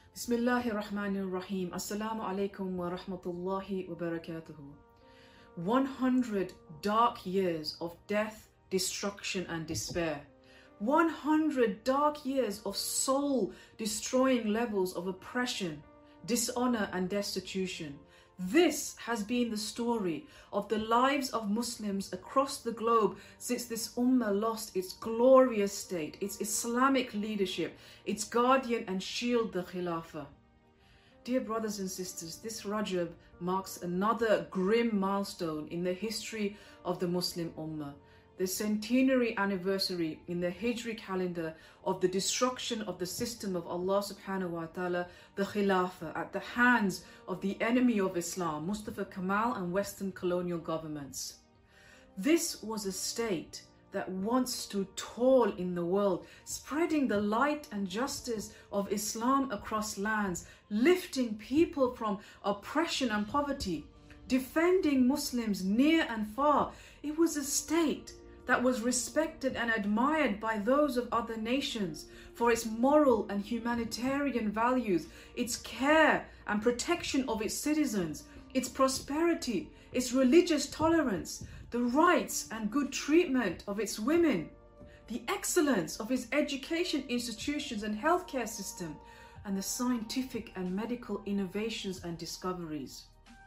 Bismillahir Rahmanir Rahim. Assalamu alaikum wa rahmatullahi wa barakatuhu. 100 dark years of death, destruction and despair. 100 dark years of soul-destroying levels of oppression, dishonor and destitution. This has been the story of the lives of Muslims across the globe since this ummah lost its glorious state, its Islamic leadership, its guardian and shield, the Khilafah. Dear brothers and sisters, this Rajab marks another grim milestone in the history of the Muslim ummah. The centenary anniversary in the Hijri calendar of the destruction of the system of Allah subhanahu wa ta'ala, the Khilafah, at the hands of the enemy of Islam, Mustafa Kemal and Western colonial governments. This was a state that once stood tall in the world, spreading the light and justice of Islam across lands, lifting people from oppression and poverty, defending Muslims near and far. It was a state that was respected and admired by those of other nations for its moral and humanitarian values, its care and protection of its citizens, its prosperity, its religious tolerance, the rights and good treatment of its women, the excellence of its education institutions and healthcare system, and the scientific and medical innovations and discoveries.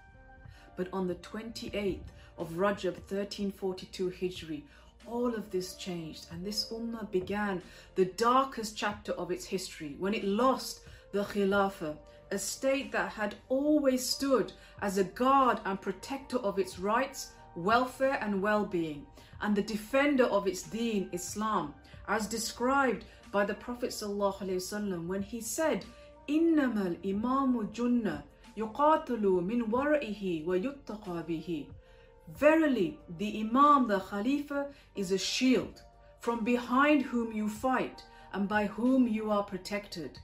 But on the 28th of Rajab 1342 Hijri, all of this changed, and this ummah began the darkest chapter of its history when it lost the Khilafah, a state that had always stood as a guard and protector of its rights, welfare and well-being, and the defender of its deen, Islam, as described by the Prophet ﷺ when he said, "Innamal imamu junna yuqatalu min wara'ihi wa yuttaqa bihi." Verily, the Imam, the Khalifa, is a shield from behind whom you fight and by whom you are protected.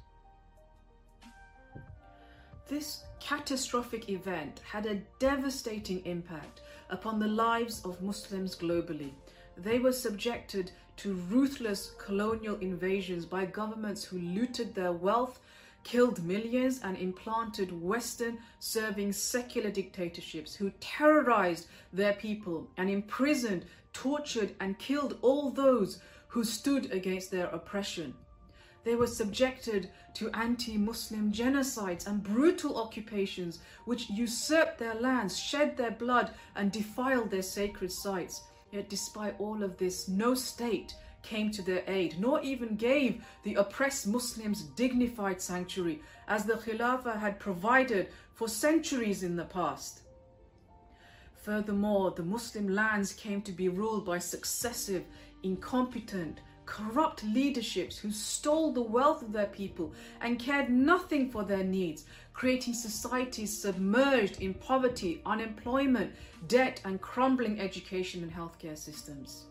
This catastrophic event had a devastating impact upon the lives of Muslims globally. They were subjected to ruthless colonial invasions by governments who looted their wealth, killed millions and implanted Western-serving secular dictatorships who terrorized their people and imprisoned, tortured and killed all those who stood against their oppression. They were subjected to anti-Muslim genocides and brutal occupations which usurped their lands, shed their blood and defiled their sacred sites. Yet despite all of this, no state came to their aid, nor even gave the oppressed Muslims dignified sanctuary, as the Khilafah had provided for centuries in the past. Furthermore, the Muslim lands came to be ruled by successive, incompetent, corrupt leaderships who stole the wealth of their people and cared nothing for their needs, creating societies submerged in poverty, unemployment, debt and crumbling education and healthcare systems.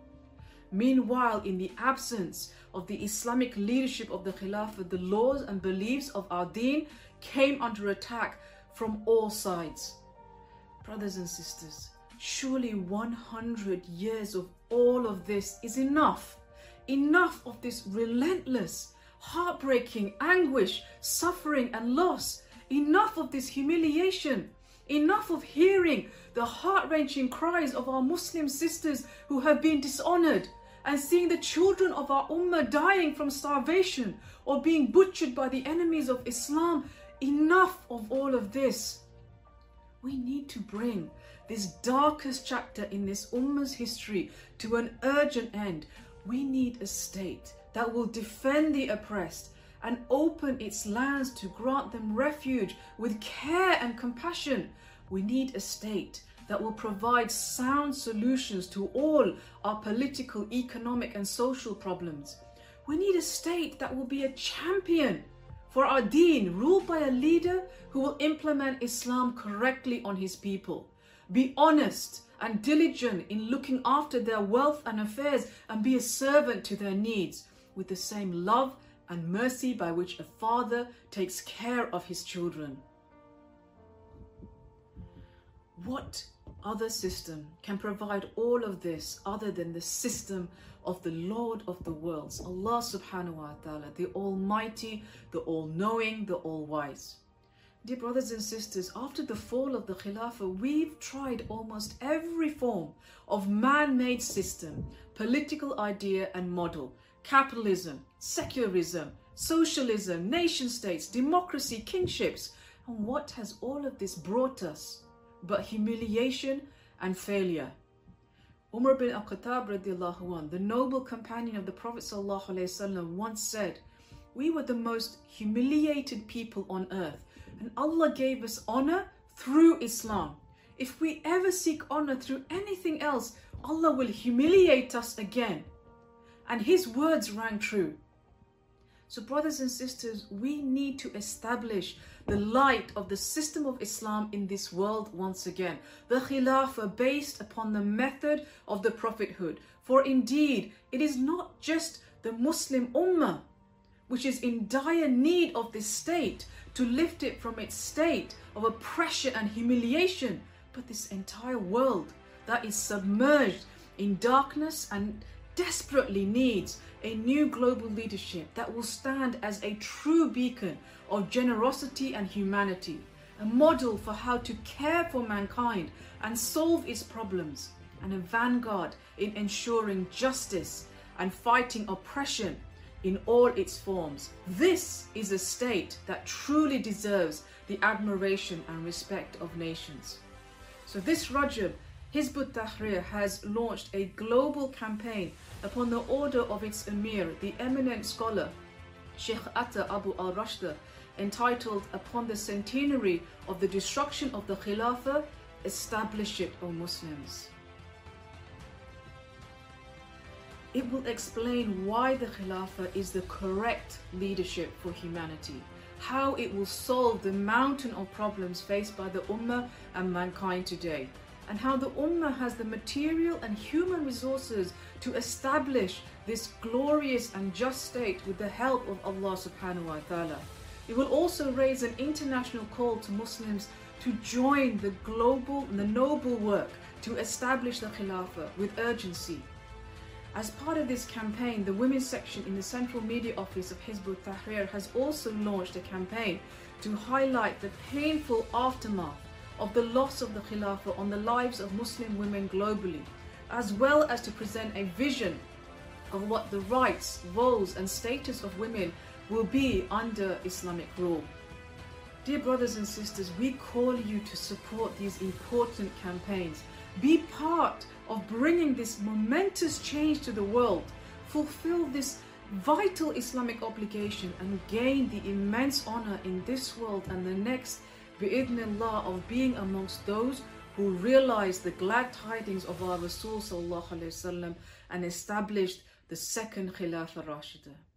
Meanwhile, in the absence of the Islamic leadership of the Khilafah, the laws and beliefs of our deen came under attack from all sides. Brothers and sisters, surely 100 years of all of this is enough. Enough of this relentless, heartbreaking anguish, suffering and loss. Enough of this humiliation. Enough of hearing the heart-wrenching cries of our Muslim sisters who have been dishonored, and seeing the children of our ummah dying from starvation or being butchered by the enemies of Islam. Enough of all of this. We need to bring this darkest chapter in this ummah's history to an urgent end. We need a state that will defend the oppressed and open its lands to grant them refuge with care and compassion. We need a state that will provide sound solutions to all our political, economic and social problems. We need a state that will be a champion for our deen, ruled by a leader who will implement Islam correctly on his people, be honest and diligent in looking after their wealth and affairs, and be a servant to their needs with the same love and mercy by which a father takes care of his children. What other system can provide all of this other than the system of the Lord of the worlds, Allah subhanahu wa ta'ala, the Almighty, the All-Knowing, the All-Wise. Dear brothers and sisters, after the fall of the Khilafah, we've tried almost every form of man-made system, political idea and model, capitalism, secularism, socialism, nation states, democracy, kingships. And what has all of this brought us but humiliation and failure? Umar bin al-Khattab radiallahu anh, the noble companion of the Prophet sallallahu alaihi wasallam, once said, "We were the most humiliated people on earth, and Allah gave us honor through Islam. If we ever seek honor through anything else, Allah will humiliate us again." And his words rang true. So brothers and sisters, we need to establish the light of the system of Islam in this world once again. The Khilafah based upon the method of the prophethood. For indeed, it is not just the Muslim Ummah which is in dire need of this state to lift it from its state of oppression and humiliation, but this entire world that is submerged in darkness and desperately needs a new global leadership that will stand as a true beacon of generosity and humanity, a model for how to care for mankind and solve its problems, and a vanguard in ensuring justice and fighting oppression in all its forms. This is a state that truly deserves the admiration and respect of nations. So this Rajab, Hizb ut-Tahrir has launched a global campaign upon the order of its Emir, the eminent scholar Sheikh Atta Abu al-Rashda, entitled "Upon the Centenary of the Destruction of the Khilafah, Establish It, O Muslims." It will explain why the Khilafah is the correct leadership for humanity, how it will solve the mountain of problems faced by the Ummah and mankind today, and how the Ummah has the material and human resources to establish this glorious and just state with the help of Allah subhanahu wa ta'ala. It will also raise an international call to Muslims to join the noble work to establish the Khilafah with urgency. As part of this campaign, the women's section in the Central Media Office of Hizb ut-Tahrir has also launched a campaign to highlight the painful aftermath of the loss of the Khilafah on the lives of Muslim women globally, as well as to present a vision of what the rights, roles and status of women will be under Islamic rule. Dear brothers and sisters, we call you to support these important campaigns. Be part of bringing this momentous change to the world. Fulfill this vital Islamic obligation and gain the immense honor in this world and the next, bi'idhnillah, of being amongst those who realized the glad tidings of our Rasul sallallahu alaihi wasallam and established the second Khilafah Rashida.